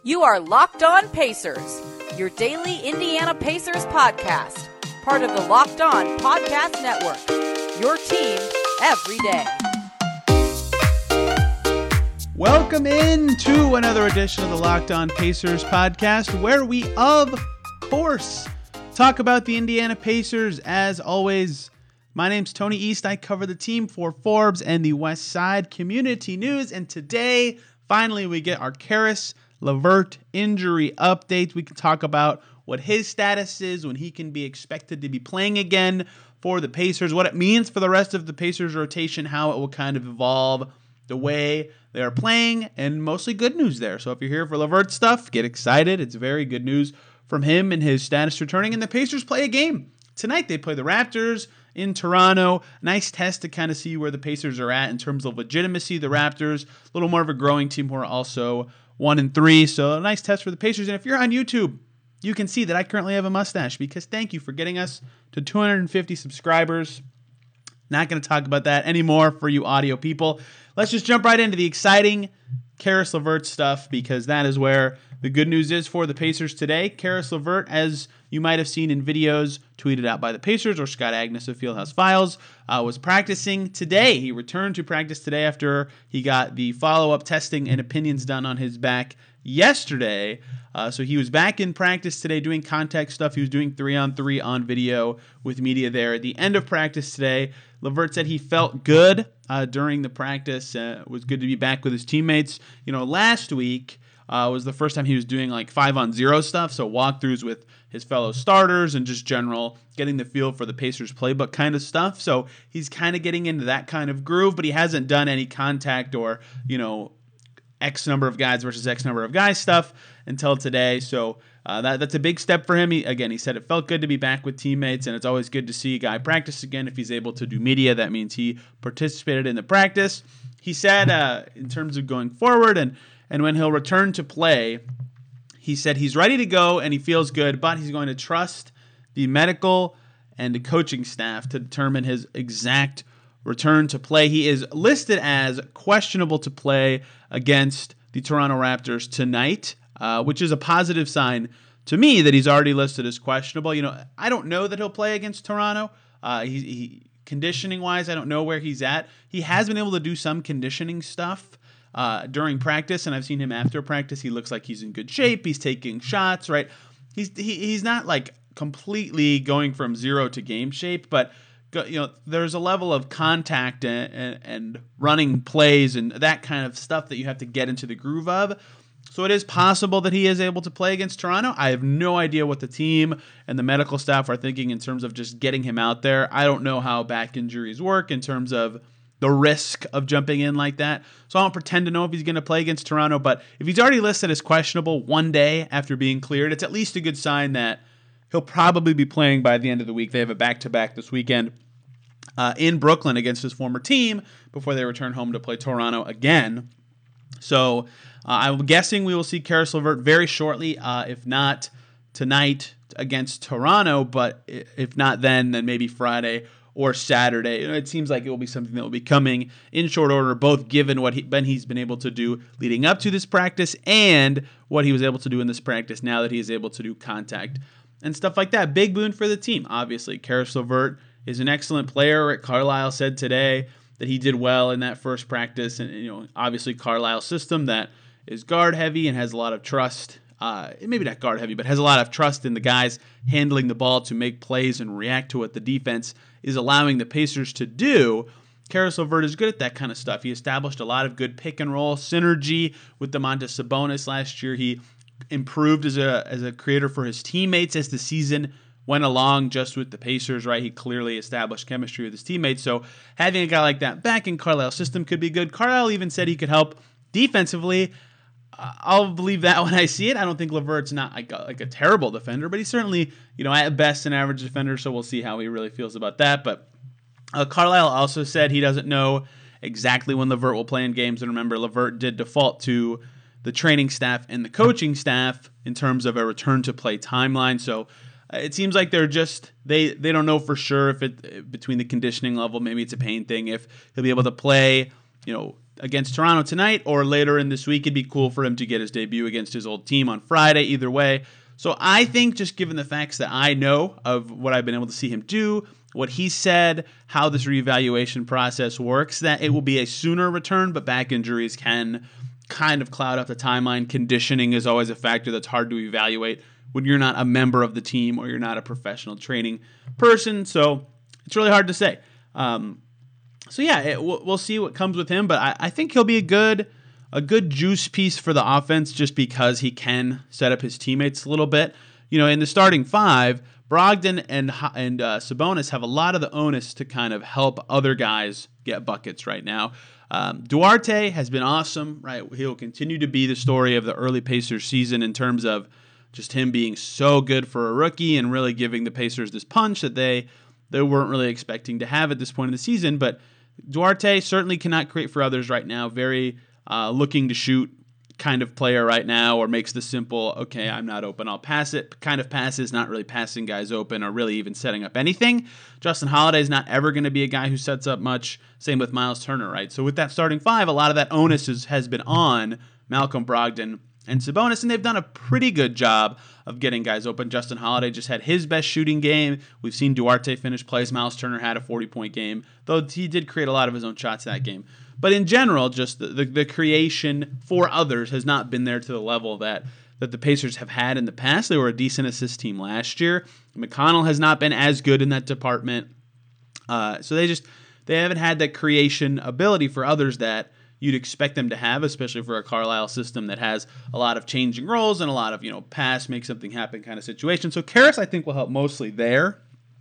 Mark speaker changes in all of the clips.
Speaker 1: You are Locked On Pacers, your daily Indiana Pacers podcast, part of the Locked On Podcast Network, your team every day.
Speaker 2: Welcome into another edition of the Locked On Pacers podcast, where we, of course, talk about the Indiana Pacers. As always, my name's Tony East. I cover the team for Forbes and the West Side Community News, and today, finally, we get our Caris LeVert injury updates. We can talk about what his status is, when he can be expected to be playing again for the Pacers, what it means for the rest of the Pacers rotation, how it will kind of evolve the way they are playing, and mostly good news there. So if you're here for LeVert stuff, get excited. It's very good news from him and his status returning, and the Pacers play a game. Tonight they play the Raptors in Toronto. Nice test to kind of see where the Pacers are at in terms of legitimacy. The Raptors, a little more of a growing team who are also 1-3, so a nice test for the Pacers. And if you're on YouTube, you can see that I currently have a mustache, because thank you for getting us to 250 subscribers. Not going to talk about that anymore for you audio people. Let's just jump right into the exciting Caris LeVert stuff, because that is where the good news is for the Pacers today. Caris LeVert, as you might have seen in videos tweeted out by the Pacers or Scott Agness of Fieldhouse Files, was practicing today. He returned to practice today after he got the follow-up testing and opinions done on his back yesterday. So he was back in practice today doing contact stuff. He was doing 3-on-3 on video with media there. At the end of practice today, LeVert said he felt good during the practice. It was good to be back with his teammates. Last week was the first time he was doing like 5-on-0 stuff, so walkthroughs with his fellow starters and just general getting the feel for the Pacers playbook kind of stuff. So he's kind of getting into that kind of groove, but he hasn't done any contact or, X number of guys versus X number of guys stuff until today. So that's a big step for him. He said it felt good to be back with teammates, and it's always good to see a guy practice again. If he's able to do media, that means he participated in the practice. He said in terms of going forward and when he'll return to play, he said he's ready to go and he feels good, but he's going to trust the medical and the coaching staff to determine his exact return to play. He is listed as questionable to play against the Toronto Raptors tonight, which is a positive sign to me that he's already listed as questionable. I don't know that he'll play against Toronto. He conditioning-wise, I don't know where he's at. He has been able to do some conditioning stuff during practice, and I've seen him after practice. He looks like he's in good shape. He's taking shots, right? He's not like completely going from zero to game shape, but there's a level of contact and running plays and that kind of stuff that you have to get into the groove of. So it is possible that he is able to play against Toronto. I have no idea what the team and the medical staff are thinking in terms of just getting him out there. I don't know how back injuries work in terms of the risk of jumping in like that. So I don't pretend to know if he's going to play against Toronto, but if he's already listed as questionable one day after being cleared, it's at least a good sign that he'll probably be playing by the end of the week. They have a back-to-back this weekend in Brooklyn against his former team before they return home to play Toronto again. So I'm guessing we will see Caris LeVert very shortly, if not tonight against Toronto, but if not then maybe Friday or Saturday. It seems like it will be something that will be coming in short order, both given what he's been able to do leading up to this practice and what he was able to do in this practice now that he is able to do contact and stuff like that. Big boon for the team, obviously. Caris LeVert is an excellent player. Rick Carlisle said today that he did well in that first practice, and obviously Carlisle's system that is guard heavy and has a lot of trust. Maybe not guard heavy, but has a lot of trust in the guys handling the ball to make plays and react to what the defense is allowing the Pacers to do. Caris LeVert is good at that kind of stuff. He established a lot of good pick and roll synergy with Domantas Sabonis last year. He improved as a creator for his teammates as the season went along just with the Pacers, right? He clearly established chemistry with his teammates. So having a guy like that back in Carlisle's system could be good. Carlisle even said he could help defensively. I'll believe that when I see it. I don't think LeVert's not like a terrible defender, but he's certainly, at best an average defender, so we'll see how he really feels about that. But Carlisle also said he doesn't know exactly when LeVert will play in games. And remember, LeVert did default to the training staff and the coaching staff in terms of a return to play timeline. So it seems like they don't know for sure if it between the conditioning level, maybe it's a pain thing, if he'll be able to play, against Toronto tonight or later in this week. It'd be cool for him to get his debut against his old team on Friday, either way. So I think just given the facts that I know of what I've been able to see him do, what he said, how this reevaluation process works, that it will be a sooner return, but back injuries can kind of cloud up the timeline. Conditioning is always a factor that's hard to evaluate when you're not a member of the team or you're not a professional training person. So it's really hard to say. We'll see what comes with him, but I think he'll be a good juice piece for the offense just because he can set up his teammates a little bit. In the starting five, Brogdon and Sabonis have a lot of the onus to kind of help other guys get buckets right now. Duarte has been awesome, right? He'll continue to be the story of the early Pacers season in terms of just him being so good for a rookie and really giving the Pacers this punch that they weren't really expecting to have at this point in the season. But Duarte certainly cannot create for others right now. Very looking to shoot kind of player right now, or makes the simple, okay, I'm not open, I'll pass it kind of passes, not really passing guys open or really even setting up anything. Justin Holiday is not ever going to be a guy who sets up much. Same with Miles Turner, right? So with that starting five, a lot of that onus has been on Malcolm Brogdon and Sabonis, and they've done a pretty good job of getting guys open. Justin Holiday just had his best shooting game. We've seen Duarte finish plays. Miles Turner had a 40-point game, though he did create a lot of his own shots that game. But in general, just the creation for others has not been there to the level that the Pacers have had in the past. They were a decent assist team last year. McConnell has not been as good in that department. So they haven't had that creation ability for others that you'd expect them to have, especially for a Carlisle system that has a lot of changing roles and a lot of, pass, make something happen kind of situation. So Karras, I think, will help mostly there.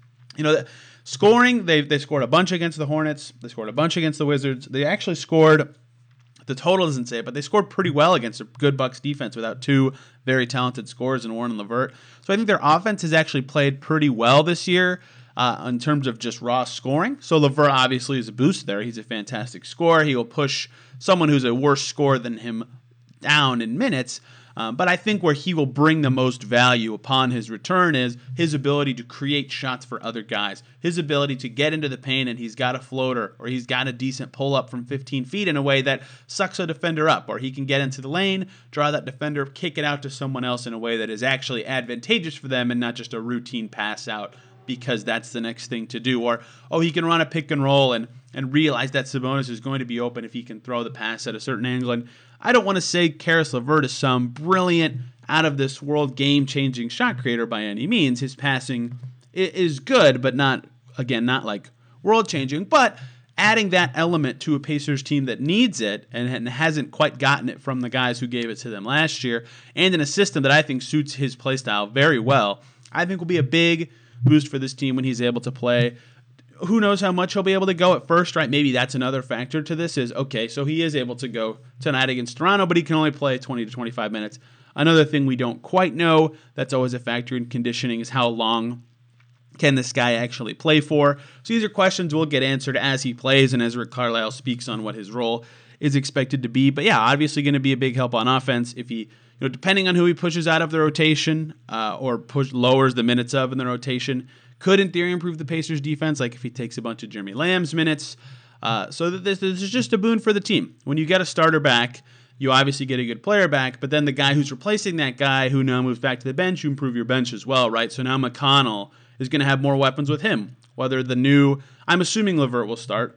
Speaker 2: Scoring, they scored a bunch against the Hornets. They scored a bunch against the Wizards. They actually scored, the total doesn't say it, but they scored pretty well against a good Bucks defense without two very talented scorers in Warren and LeVert. So I think their offense has actually played pretty well this year in terms of just raw scoring. So LeVert obviously is a boost there. He's a fantastic scorer. He will push someone who's a worse scorer than him down in minutes. But I think where he will bring the most value upon his return is his ability to create shots for other guys. His ability to get into the paint and he's got a floater or he's got a decent pull-up from 15 feet in a way that sucks a defender up. Or he can get into the lane, draw that defender, kick it out to someone else in a way that is actually advantageous for them and not just a routine pass out because that's the next thing to do. Or, he can run a pick and roll and realize that Sabonis is going to be open if he can throw the pass at a certain angle. And I don't want to say Caris LeVert is some brilliant, out-of-this-world, game-changing shot creator by any means. His passing is good, but not like world-changing. But adding that element to a Pacers team that needs it and hasn't quite gotten it from the guys who gave it to them last year, and in a system that I think suits his play style very well, I think will be a big boost for this team when he's able to play. Who knows how much he'll be able to go at first, right? Maybe that's another factor to this is, okay, so he is able to go tonight against Toronto, but he can only play 20 to 25 minutes. Another thing we don't quite know, that's always a factor in conditioning, is how long can this guy actually play for? So these are questions we'll get answered as he plays and as Rick Carlisle speaks on what his role is expected to be. But yeah, obviously going to be a big help on offense if he, depending on who he pushes out of the rotation or lowers the minutes of in the rotation, could, in theory, improve the Pacers' defense, like if he takes a bunch of Jeremy Lamb's minutes. So this is just a boon for the team. When you get a starter back, you obviously get a good player back, but then the guy who's replacing that guy who now moves back to the bench, you improve your bench as well, right? So now McConnell is going to have more weapons with him. Whether the new, I'm assuming LeVert will start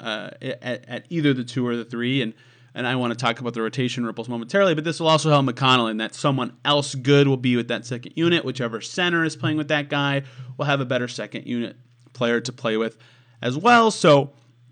Speaker 2: at either the 2 or the 3, and I want to talk about the rotation ripples momentarily, but this will also help McConnell in that someone else good will be with that second unit. Whichever center is playing with that guy will have a better second unit player to play with as well. So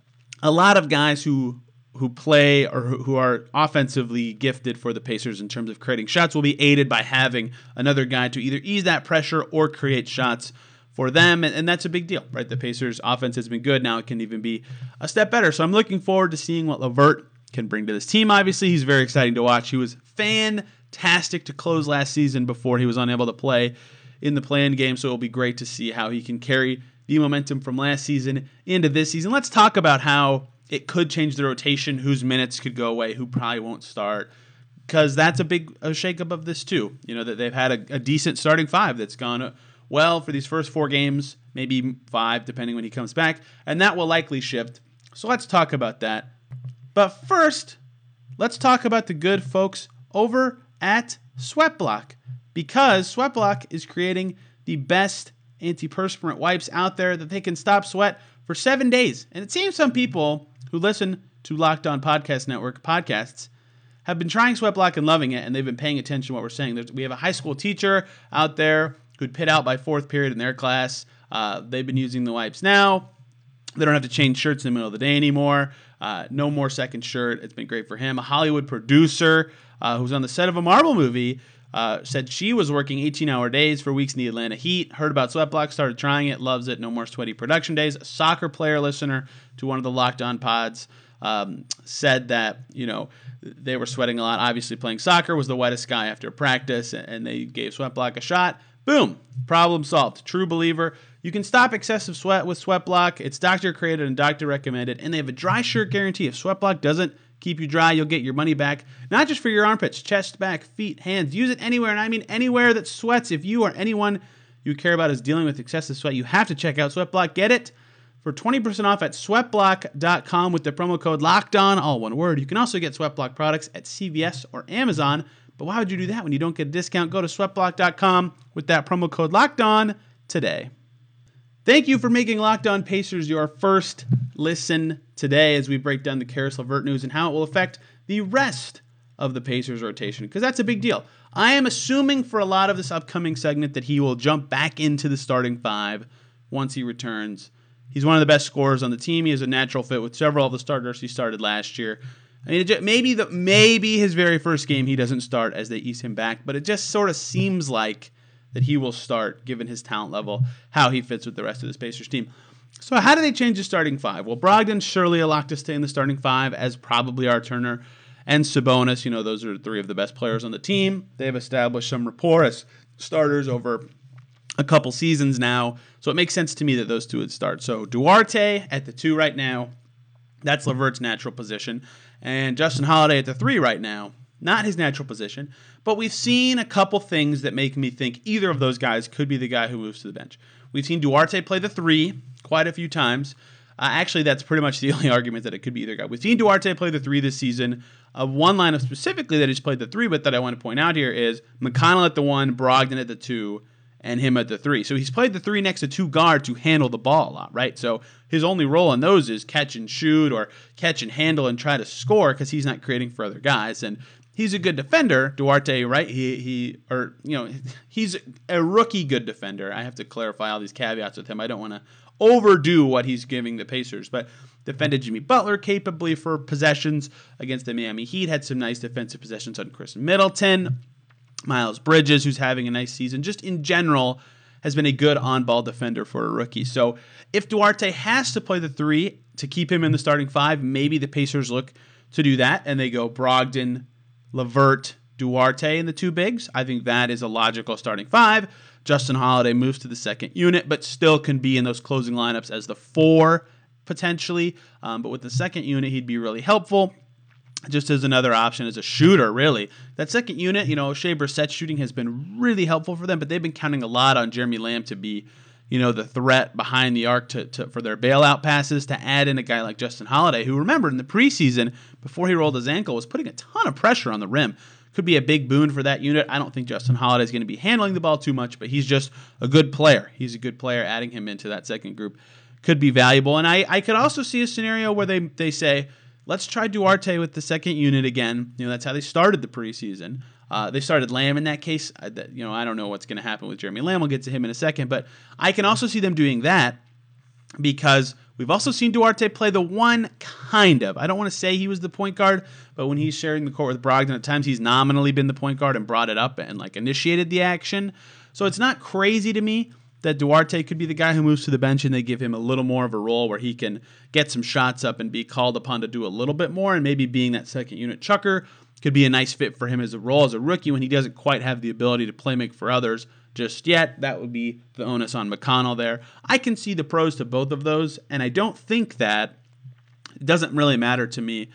Speaker 2: a lot of guys who play or who are offensively gifted for the Pacers in terms of creating shots will be aided by having another guy to either ease that pressure or create shots for them, and that's a big deal, right? The Pacers' offense has been good. Now it can even be a step better. So I'm looking forward to seeing what LeVert can bring to this team. Obviously, he's very exciting to watch. He was fantastic to close last season before he was unable to play in the play-in game, so it'll be great to see how he can carry the momentum from last season into this season. Let's talk about how it could change the rotation, whose minutes could go away, who probably won't start, because that's a big shakeup of this too. That they've had a decent starting 5 that's gone well for these first 4 games, maybe 5 depending when he comes back, and that will likely shift. So let's talk about that. But first, let's talk about the good folks over at Sweatblock, because Sweatblock is creating the best antiperspirant wipes out there that they can stop sweat for 7 days. And it seems some people who listen to Locked On Podcast Network podcasts have been trying Sweatblock and loving it, and they've been paying attention to what we're saying. We have a high school teacher out there who'd pit out by fourth period in their class. They've been using the wipes now. They don't have to change shirts in the middle of the day anymore. No more second shirt. It's been great for him. A Hollywood producer who's on the set of a Marvel movie said she was working 18-hour days for weeks in the Atlanta heat, heard about Sweatblock, started trying it, loves it, no more sweaty production days. A soccer player listener to one of the Locked On pods said that, they were sweating a lot. Obviously, playing soccer was the wettest guy after practice, and they gave Sweatblock a shot. Boom, problem solved. True believer. You can stop excessive sweat with Sweatblock. It's doctor created and doctor recommended, and they have a dry shirt guarantee. If Sweatblock doesn't keep you dry, you'll get your money back. Not just for your armpits, chest, back, feet, hands. Use it anywhere, and I mean anywhere that sweats. If you or anyone you care about is dealing with excessive sweat, you have to check out Sweatblock. Get it for 20% off at sweatblock.com with the promo code LOCKEDON, all one word. You can also get Sweatblock products at CVS or Amazon. But why would you do that when you don't get a discount? Go to sweatblock.com with that promo code LOCKEDON today. Thank you for making Locked On Pacers your first listen today as we break down the Caris LeVert news and how it will affect the rest of the Pacers rotation, because that's a big deal. I am assuming for a lot of this upcoming segment that he will jump back into the starting five once he returns. He's one of the best scorers on the team. He has a natural fit with several of the starters he started last year. I mean, maybe his very first game he doesn't start as they ease him back, but it just sort of seems like that he will start, given his talent level, how he fits with the rest of this Pacers team. So how do they change the starting five? Well, Brogdon's surely a lock to stay in the starting five, as probably are Turner and Sabonis. Those are three of the best players on the team. They've established some rapport as starters over a couple seasons now, so it makes sense to me that those two would start. So Duarte at the 2 right now, that's LeVert's natural position, and Justin Holiday at the 3 right now, not his natural position, but we've seen a couple things that make me think either of those guys could be the guy who moves to the bench. We've seen Duarte play the 3 quite a few times. Actually, that's pretty much the only argument that it could be either guy. We've seen Duarte play the 3 this season. One lineup specifically that he's played the 3 with that I want to point out here is McConnell at the 1, Brogdon at the 2, and him at the 3. So he's played the 3 next to 2 guards who handle the ball a lot, right? So his only role in those is catch and shoot or catch and handle and try to score because he's not creating for other guys. And he's a good defender, Duarte, right? He's a rookie good defender. I have to clarify all these caveats with him. I don't want to overdo what he's giving the Pacers, but defended Jimmy Butler capably for possessions against the Miami Heat, had some nice defensive possessions on Chris Middleton. Miles Bridges, who's having a nice season, just in general has been a good on-ball defender for a rookie. So if Duarte has to play the 3 to keep him in the starting 5, maybe the Pacers look to do that, and they go Brogdon, LeVert, Duarte in the 2 bigs. I think that is a logical starting 5. Justin Holiday moves to the second unit, but still can be in those closing lineups as the 4 potentially. But with the second unit, he'd be really helpful. Just as another option as a shooter, really. That second unit, Shea Brissett's shooting has been really helpful for them, but they've been counting a lot on Jeremy Lamb to be, the threat behind the arc for their bailout passes, to add in a guy like Justin Holiday, who, remember, in the preseason, before he rolled his ankle, was putting a ton of pressure on the rim. Could be a big boon for that unit. I don't think Justin Holiday is going to be handling the ball too much, but he's just a good player. He's a good player. Adding him into that second group could be valuable. And I could also see a scenario where they say, let's try Duarte with the second unit again. That's how they started the preseason. They started Lamb in that case. I don't know what's going to happen with Jeremy Lamb. We'll get to him in a second. But I can also see them doing that because we've also seen Duarte play the 1 kind of. I don't want to say he was the point guard, but when he's sharing the court with Brogdon, at times he's nominally been the point guard and brought it up and initiated the action. So it's not crazy to me that Duarte could be the guy who moves to the bench and they give him a little more of a role where he can get some shots up and be called upon to do a little bit more, and maybe being that second unit chucker could be a nice fit for him as a role as a rookie when he doesn't quite have the ability to play make for others just yet. That would be the onus on McConnell there. I can see the pros to both of those, and I don't think that it doesn't really matter to me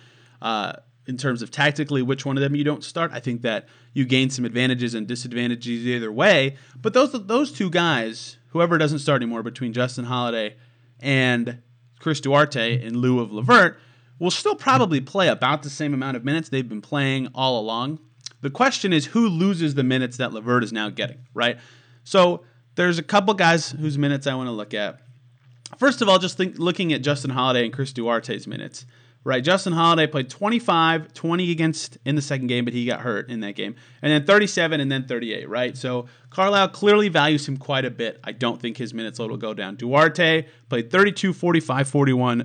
Speaker 2: in terms of tactically which one of them you don't start. I think that you gain some advantages and disadvantages either way, but those 2 guys, whoever doesn't start anymore between Justin Holiday and Chris Duarte in lieu of LeVert, will still probably play about the same amount of minutes they've been playing all along. The question is who loses the minutes that LeVert is now getting, right? So there's a couple guys whose minutes I want to look at. First of all, looking at Justin Holiday and Chris Duarte's minutes, right? Justin Holiday played 25, 20 in the second game, but he got hurt in that game. And then 37 and then 38, right? So Carlisle clearly values him quite a bit. I don't think his minutes load will go down. Duarte played 32, 45, 41,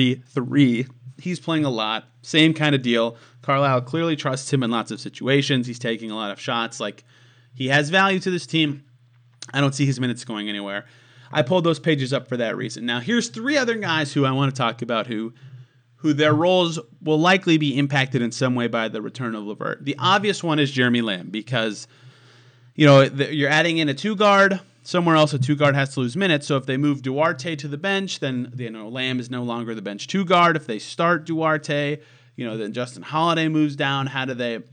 Speaker 2: 33. He's playing a lot. Same kind of deal. Carlisle clearly trusts him in lots of situations. He's taking a lot of shots. Like, he has value to this team. I don't see his minutes going anywhere. I pulled those pages up for that reason. Now, here's three other guys who I want to talk about who their roles will likely be impacted in some way by the return of LeVert. The obvious one is Jeremy Lamb because, you're adding in a two-guard. Somewhere else, a two-guard has to lose minutes. So if they move Duarte to the bench, then Lamb is no longer the bench two-guard. If they start Duarte, then Justin Holiday moves down. How do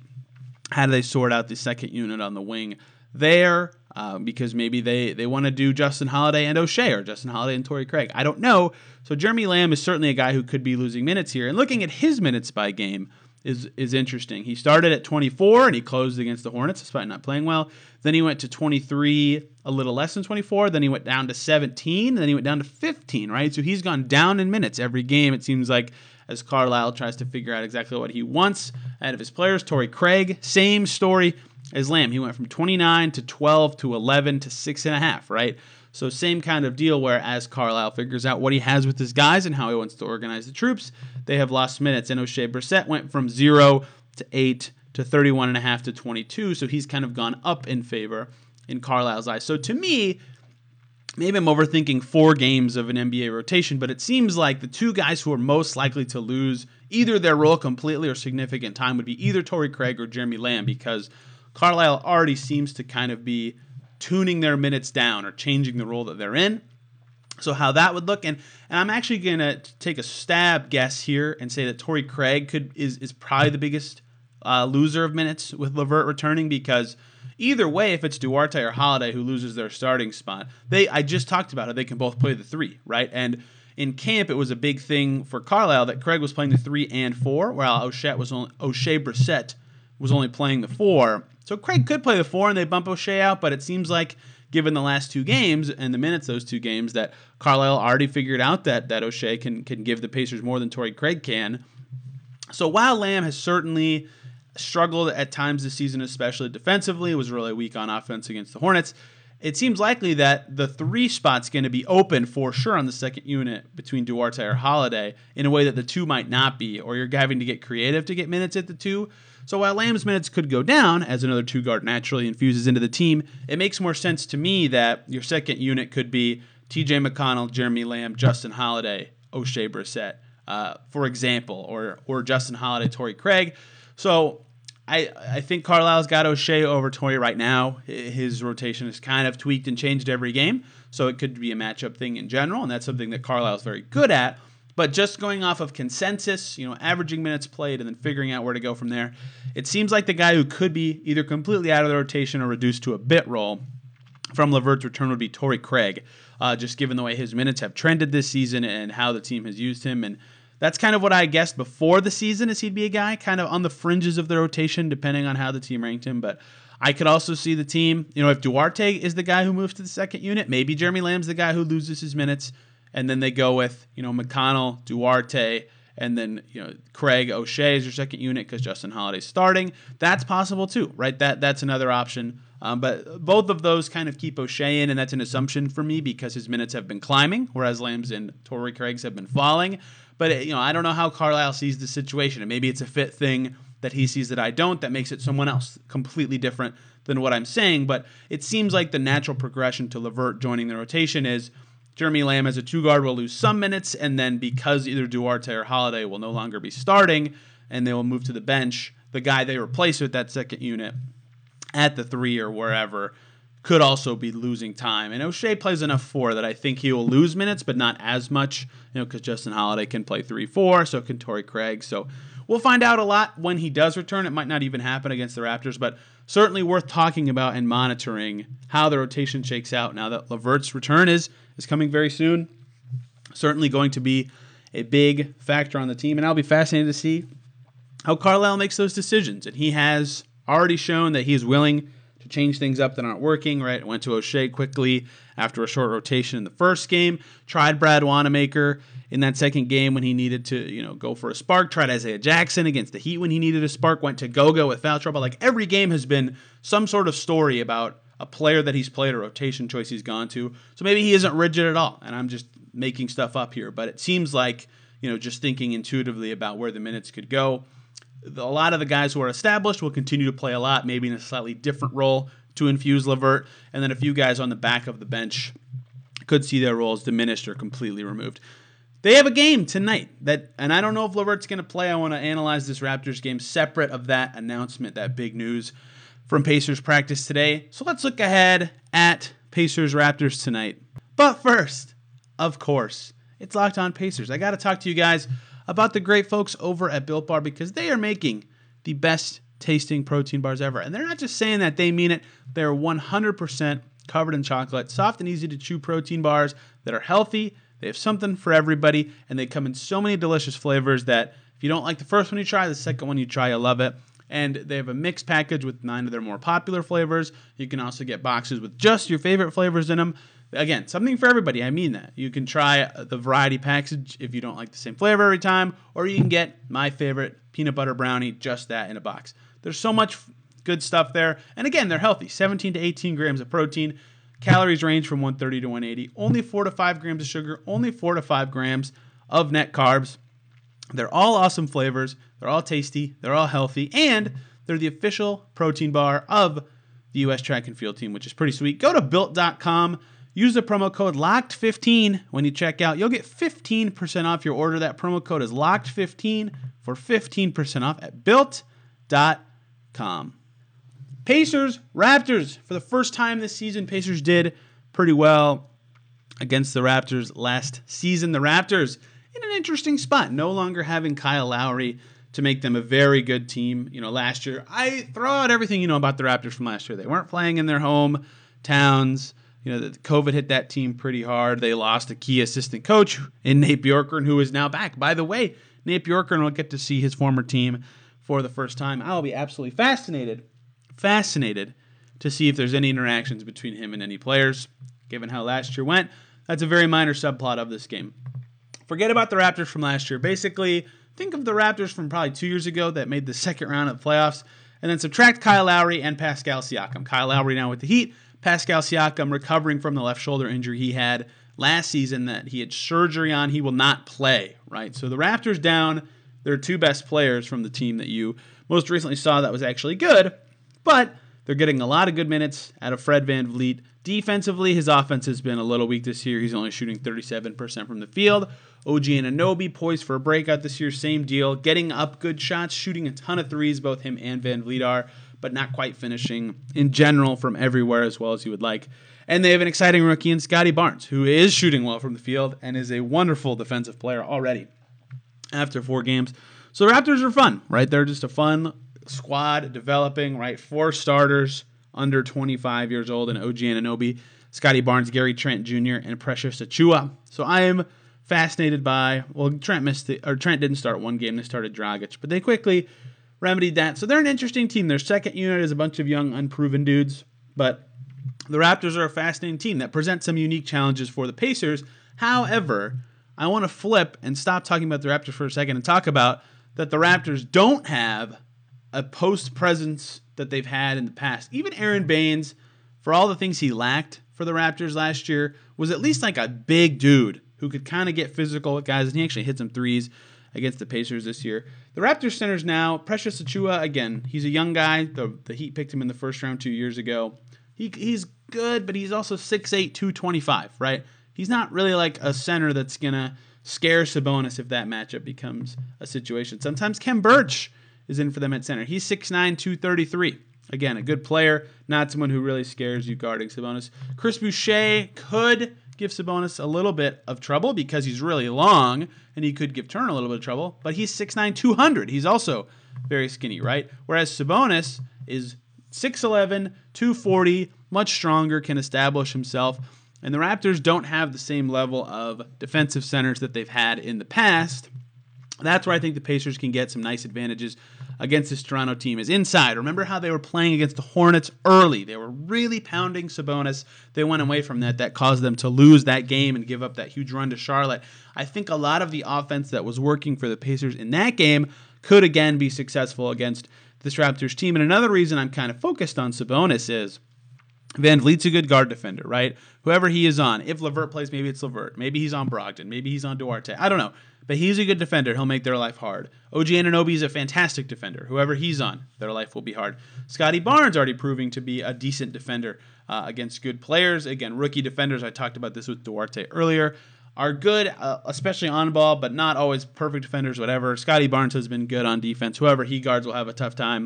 Speaker 2: they sort out the second unit on the wing there? Because maybe they want to do Justin Holiday and O'Shea or Justin Holiday and Torrey Craig. I don't know. So Jeremy Lamb is certainly a guy who could be losing minutes here. And looking at his minutes by game is interesting. He started at 24 and he closed against the Hornets despite not playing well. Then he went to 23, a little less than 24. Then he went down to 17. Then he went down to 15, right? So he's gone down in minutes every game, it seems like, as Carlisle tries to figure out exactly what he wants out of his players. Torrey Craig, same story as Lamb. He went from 29 to 12 to 11 to 6.5, right? So same kind of deal where as Carlisle figures out what he has with his guys and how he wants to organize the troops, they have lost minutes. And O'Shea Brissett went from 0 to 8 to 31.5 to 22, so he's kind of gone up in favor in Carlisle's eyes. So to me, maybe I'm overthinking 4 games of an NBA rotation, but it seems like the two guys who are most likely to lose either their role completely or significant time would be either Torrey Craig or Jeremy Lamb, because Carlisle already seems to kind of be tuning their minutes down or changing the role that they're in. So how that would look, and I'm actually going to take a stab guess here and say that Torrey Craig is probably the biggest loser of minutes with LeVert returning, because either way, if it's Duarte or Holiday who loses their starting spot, I just talked about it, they can both play the 3, right? And in camp, it was a big thing for Carlisle that Craig was playing the 3 and 4, while O'Shea Brissett was only playing the 4. So Craig could play the 4 and they bump O'Shea out, but it seems like given the last 2 games and the minutes those 2 games that Carlisle already figured out that O'Shea can give the Pacers more than Torrey Craig can. So while Lamb has certainly struggled at times this season, especially defensively, was really weak on offense against the Hornets, it seems likely that the 3 spot's going to be open for sure on the second unit between Duarte or Holiday in a way that the 2 might not be, or you're having to get creative to get minutes at the 2. So while Lamb's minutes could go down as another 2-guard naturally infuses into the team, it makes more sense to me that your second unit could be TJ McConnell, Jeremy Lamb, Justin Holiday, O'Shea Brissett, for example, or Justin Holiday, Torrey Craig. So I think Carlisle's got O'Shea over Torrey right now. His rotation is kind of tweaked and changed every game, so it could be a matchup thing in general, and that's something that Carlisle's very good at. But just going off of consensus, averaging minutes played and then figuring out where to go from there, it seems like the guy who could be either completely out of the rotation or reduced to a bit role from LeVert's return would be Torrey Craig, just given the way his minutes have trended this season and how the team has used him. And that's kind of what I guessed before the season, is he'd be a guy kind of on the fringes of the rotation, depending on how the team ranked him. But I could also see the team, if Duarte is the guy who moves to the second unit, maybe Jeremy Lamb's the guy who loses his minutes, and then they go with, McConnell, Duarte, and then, Craig, O'Shea is your second unit because Justin Holiday's starting. That's possible too, right? That's another option. But both of those kind of keep O'Shea in, and that's an assumption for me because his minutes have been climbing, whereas Lamb's and Torrey Craig's have been falling. But, I don't know how Carlisle sees the situation, and maybe it's a fit thing that he sees that I don't that makes it someone else completely different than what I'm saying. But it seems like the natural progression to LeVert joining the rotation is Jeremy Lamb as a 2-guard will lose some minutes, and then because either Duarte or Holiday will no longer be starting and they will move to the bench, the guy they replace with that second unit at the 3 or wherever could also be losing time. And O'Shea plays enough 4 that I think he will lose minutes, but not as much, because Justin Holiday can play 3-4, so can Torrey Craig. So we'll find out a lot when he does return. It might not even happen against the Raptors, but certainly worth talking about and monitoring how the rotation shakes out now that LeVert's return is coming very soon. Certainly going to be a big factor on the team, and I'll be fascinated to see how Carlisle makes those decisions. And he has already shown that he's willing to change things up that aren't working, right? Went to O'Shea quickly after a short rotation in the first game, tried Brad Wanamaker in that second game when he needed to, go for a spark, tried Isaiah Jackson against the Heat when he needed a spark, went to Goga with foul trouble. Like every game has been some sort of story about a player that he's played, a rotation choice he's gone to. So maybe he isn't rigid at all, and I'm just making stuff up here. But it seems like, just thinking intuitively about where the minutes could go, a lot of the guys who are established will continue to play a lot, maybe in a slightly different role to infuse LeVert, and then a few guys on the back of the bench could see their roles diminished or completely removed. They have a game tonight, and I don't know if LeVert's going to play. I want to analyze this Raptors game separate of that announcement, that big news from Pacers practice today. So let's look ahead at Pacers-Raptors tonight. But first, of course, it's Locked On Pacers. I got to talk to you guys about the great folks over at Built Bar because they are making the best tasting protein bars ever. And they're not just saying that, they mean it. They're 100% covered in chocolate, soft and easy to chew protein bars that are healthy. They have something for everybody, and they come in so many delicious flavors that if you don't like the first one you try, the second one you try, you'll love it. And they have a mixed package with 9 of their more popular flavors. You can also get boxes with just your favorite flavors in them. Again, something for everybody. I mean that. You can try the variety package if you don't like the same flavor every time, or you can get my favorite peanut butter brownie, just that in a box. There's so much good stuff there. And again, they're healthy. 17 to 18 grams of protein. Calories range from 130 to 180. Only 4 to 5 grams of sugar. Only 4 to 5 grams of net carbs. They're all awesome flavors. They're all tasty. They're all healthy. And they're the official protein bar of the U.S. track and field team, which is pretty sweet. Go to Built.com. Use the promo code LOCKED15 when you check out. You'll get 15% off your order. That promo code is LOCKED15 for 15% off at Built.com. Pacers, Raptors. For the first time this season, Pacers did pretty well against the Raptors last season. The Raptors in an interesting spot, no longer having Kyle Lowry to make them a very good team. Last year, I throw out everything about the Raptors from last year. They weren't playing in their home towns. COVID hit that team pretty hard. They lost a key assistant coach in Nate Bjorkgren, who is now back. By the way, Nate Bjorkgren will get to see his former team for the first time. I'll be absolutely fascinated to see if there's any interactions between him and any players, given how last year went. That's a very minor subplot of this game. Forget about the Raptors from last year. Basically, think of the Raptors from probably 2 years ago that made the second round of the playoffs, and then subtract Kyle Lowry and Pascal Siakam. Kyle Lowry now with the Heat. Pascal Siakam recovering from the left shoulder injury he had last season that he had surgery on. He will not play, right? So the Raptors down their two best players from the team that you most recently saw that was actually good, but they're getting a lot of good minutes out of Fred VanVleet. Defensively, his offense has been a little weak this year. He's only shooting 37% from the field. OG Anunoby poised for a breakout this year, same deal. Getting up good shots, shooting a ton of threes, both him and VanVleet are, but not quite finishing in general from everywhere as well as you would like. And they have an exciting rookie in Scotty Barnes, who is shooting well from the field and is a wonderful defensive player already after 4 games. So the Raptors are fun, right? They're just a fun squad developing, right? 4 starters under 25 years old in OG Anunoby, Scotty Barnes, Gary Trent Jr., and Precious Achiuwa. So I am fascinated by, Trent didn't start one game, they started Dragic, but they quickly remedied that. So they're an interesting team. Their second unit is a bunch of young, unproven dudes, but the Raptors are a fascinating team that presents some unique challenges for the Pacers. However, I want to flip and stop talking about the Raptors for a second and talk about that the Raptors don't have a post presence that they've had in the past. Even Aaron Baines, for all the things he lacked for the Raptors last year, was at least like a big dude who could kind of get physical with guys, and he actually hit some threes against the Pacers this year. The Raptors centers now, Precious Achiuwa, again, he's a young guy. The Heat picked him in the first round 2 years ago. He's good, but he's also 6'8", 225, right? He's not really like a center that's going to scare Sabonis if that matchup becomes a situation. Sometimes Khem Birch is in for them at center. He's 6'9", 233. Again, a good player, not someone who really scares you guarding Sabonis. Chris Boucher could give Sabonis a little bit of trouble because he's really long, and he could give Turner a little bit of trouble, but he's 6'9", 200. He's also very skinny, right? Whereas Sabonis is 6'11", 240, much stronger, can establish himself, And the Raptors don't have the same level of defensive centers that they've had in the past. That's where I think the Pacers can get some nice advantages against this Toronto team is inside. Remember how they were playing against the Hornets early. They were really pounding Sabonis. They went away from that. That caused them to lose that game and give up that huge run to Charlotte. I think a lot of the offense that was working for the Pacers in that game could again be successful against this Raptors team. And another reason I'm kind of focused on Sabonis is Van Vliet's a good guard defender, right? Whoever he is on. If LeVert plays, maybe it's LeVert. Maybe he's on Brogdon. Maybe he's on Duarte. I don't know. But he's a good defender. He'll make their life hard. OG Anunoby is a fantastic defender. Whoever he's on, their life will be hard. Scotty Barnes already proving to be a decent defender against good players. Again, rookie defenders, I talked about this with Duarte earlier, are good, especially on ball, but not always perfect defenders, whatever. Scotty Barnes has been good on defense. Whoever he guards will have a tough time.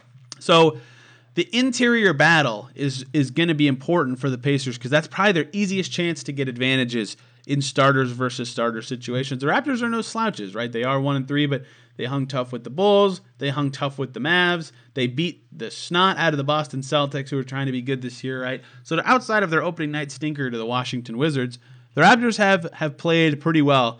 Speaker 2: So the interior battle is going to be important for the Pacers because that's probably their easiest chance to get advantages in starters versus starter situations. The Raptors are no slouches, right? They are 1-3, but they hung tough with the Bulls. They hung tough with the Mavs. They beat the snot out of the Boston Celtics, who are trying to be good this year, right? So outside of their opening night stinker to the Washington Wizards, the Raptors have played pretty well,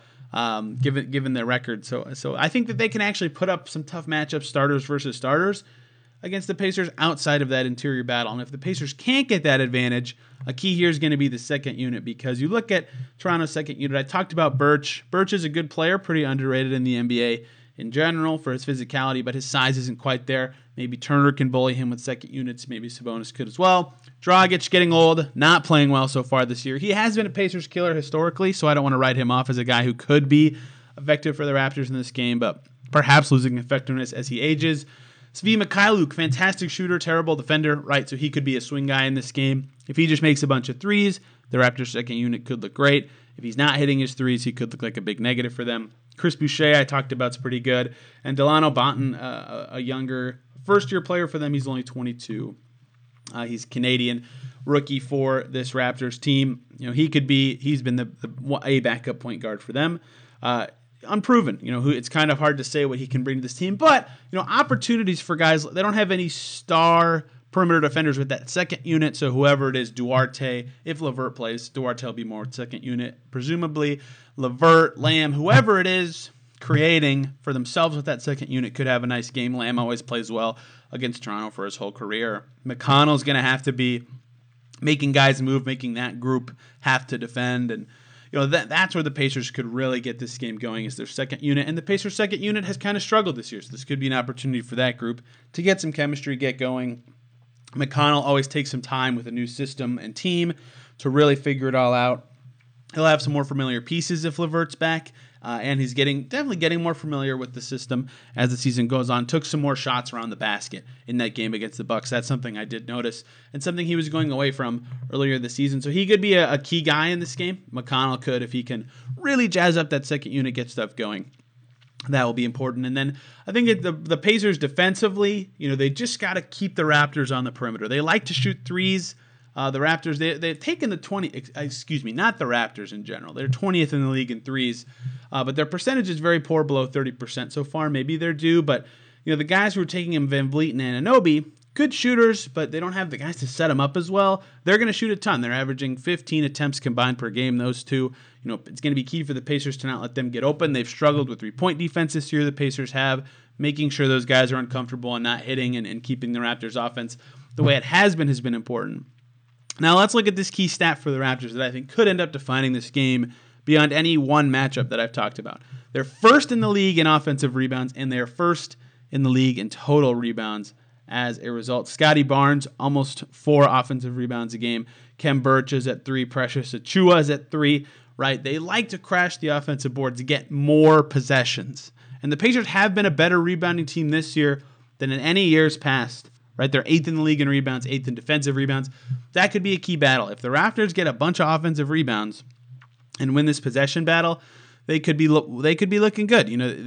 Speaker 2: given their record. So I think that they can actually put up some tough matchups, starters versus starters, against the Pacers outside of that interior battle. And if the Pacers can't get that advantage, a key here is going to be the second unit, because you look at Toronto's second unit. I talked about Birch. Birch is a good player, pretty underrated in the NBA in general for his physicality, but his size isn't quite there. Maybe Turner can bully him with second units. Maybe Sabonis could as well. Dragic getting old, not playing well so far this year. He has been a Pacers killer historically, so I don't want to write him off as a guy who could be effective for the Raptors in this game, but perhaps losing effectiveness as he ages. Svi Mikhailuk, fantastic shooter, terrible defender, right? So he could be a swing guy in this game. If he just makes a bunch of threes, the Raptors' second unit could look great. If he's not hitting his threes, he could look like a big negative for them. Chris Boucher, I talked about, is pretty good. And Delano Banton, a younger first-year player for them. He's only 22. He's Canadian rookie for this Raptors team. You know, he's been a backup point guard for them. Unproven, it's kind of hard to say what he can bring to this team, but opportunities for guys. They don't have any star perimeter defenders with that second unit, so whoever it is, Duarte, if LeVert plays, Duarte will be more second unit, presumably. LeVert, Lamb, whoever it is creating for themselves with that second unit could have a nice game. Lamb always plays well against Toronto for his whole career. McConnell's going to have to be making guys move, making that group have to defend, and that's where the Pacers could really get this game going, is their second unit. And the Pacers' second unit has kind of struggled this year, so this could be an opportunity for that group to get some chemistry, get going. McConnell always takes some time with a new system and team to really figure it all out. He'll have some more familiar pieces if LeVert's back, and he's definitely getting more familiar with the system as the season goes on. Took some more shots around the basket in that game against the Bucks. That's something I did notice, and something he was going away from earlier this season. So he could be a key guy in this game. McConnell could, if he can really jazz up that second unit, get stuff going. That will be important. And then I think the Pacers defensively, they just got to keep the Raptors on the perimeter. They like to shoot threes. The Raptors, they've taken the 20, not the Raptors in general. They're 20th in the league in threes, but their percentage is very poor, below 30% so far. Maybe they're due, but the guys who are taking him, Van Vliet and Anunoby, good shooters, but they don't have the guys to set them up as well. They're going to shoot a ton. They're averaging 15 attempts combined per game, those two. It's going to be key for the Pacers to not let them get open. They've struggled with three-point defense this year, the Pacers have, making sure those guys are uncomfortable and not hitting and keeping the Raptors offense the way it has been important. Now let's look at this key stat for the Raptors that I think could end up defining this game beyond any one matchup that I've talked about. They're first in the league in offensive rebounds, and they're first in the league in total rebounds as a result. Scotty Barnes, almost 4 offensive rebounds a game. Kem Birch is at 3. Precious Achiuwa is at 3. Right? They like to crash the offensive board to get more possessions. And the Pacers have been a better rebounding team this year than in any years past. Right? They're 8th in the league in rebounds, 8th in defensive rebounds. That could be a key battle. If the Raptors get a bunch of offensive rebounds and win this possession battle, they could be looking good.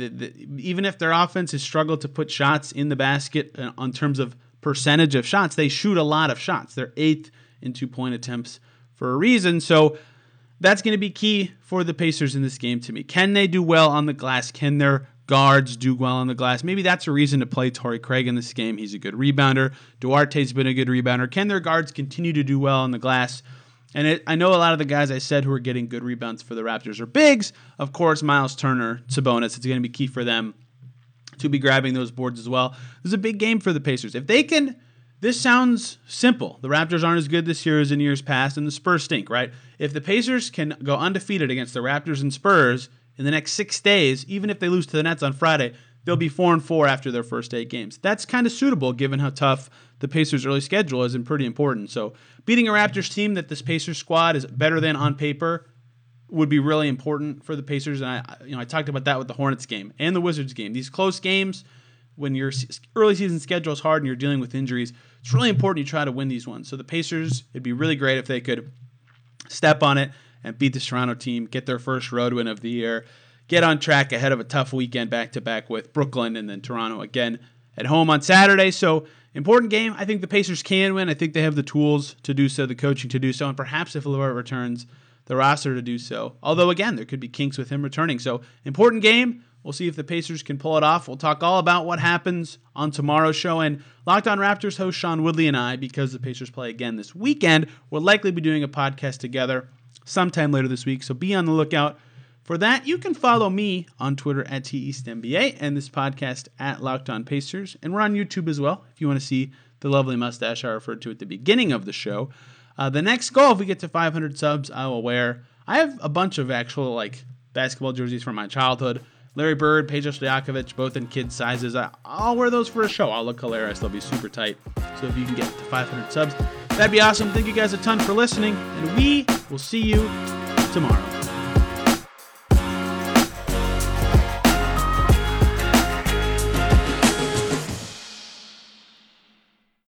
Speaker 2: Even if their offense has struggled to put shots in the basket on terms of percentage of shots, they shoot a lot of shots. They're 8th in 2-point attempts for a reason. So that's going to be key for the Pacers in this game to me. Can they do well on the glass? Can their guards do well on the glass? Maybe that's a reason to play Torrey Craig in this game. He's a good rebounder. Duarte's been a good rebounder. Can their guards continue to do well on the glass? And I know a lot of the guys I said who are getting good rebounds for the Raptors are bigs. Of course, Miles Turner, Sabonis, it's going to be key for them to be grabbing those boards as well. This is a big game for the Pacers. If they can, this sounds simple. The Raptors aren't as good this year as in years past, and the Spurs stink, right? If the Pacers can go undefeated against the Raptors and Spurs in the next 6 days, even if they lose to the Nets on Friday, they'll be 4-4 after their first 8 games. That's kind of suitable given how tough the Pacers' early schedule is and pretty important. So beating a Raptors team that this Pacers squad is better than on paper would be really important for the Pacers. And I talked about that with the Hornets game and the Wizards game. These close games, when your early season schedule is hard and you're dealing with injuries, it's really important you try to win these ones. So the Pacers, it'd be really great if they could step on it and beat this Toronto team, get their first road win of the year, get on track ahead of a tough weekend back-to-back with Brooklyn and then Toronto again at home on Saturday. So important game. I think the Pacers can win. I think they have the tools to do so, the coaching to do so, and perhaps if LeVert returns, the roster to do so. Although, again, there could be kinks with him returning. So important game. We'll see if the Pacers can pull it off. We'll talk all about what happens on tomorrow's show. And Locked On Raptors host Sean Woodley and I, because the Pacers play again this weekend, will likely be doing a podcast together sometime later this week. So be on the lookout for that. You can follow me on Twitter at TEastNBA and this podcast at Locked On Pacers. And we're on YouTube as well if you want to see the lovely mustache I referred to at the beginning of the show. The next goal, if we get to 500 subs, I will wear. I have a bunch of actual basketball jerseys from my childhood. Larry Bird, Peja Stojakovic, both in kids' sizes. I'll wear those for a show. I'll look hilarious. They'll be super tight. So if you can get to 500 subs, that'd be awesome. Thank you guys a ton for listening, and we will see you tomorrow.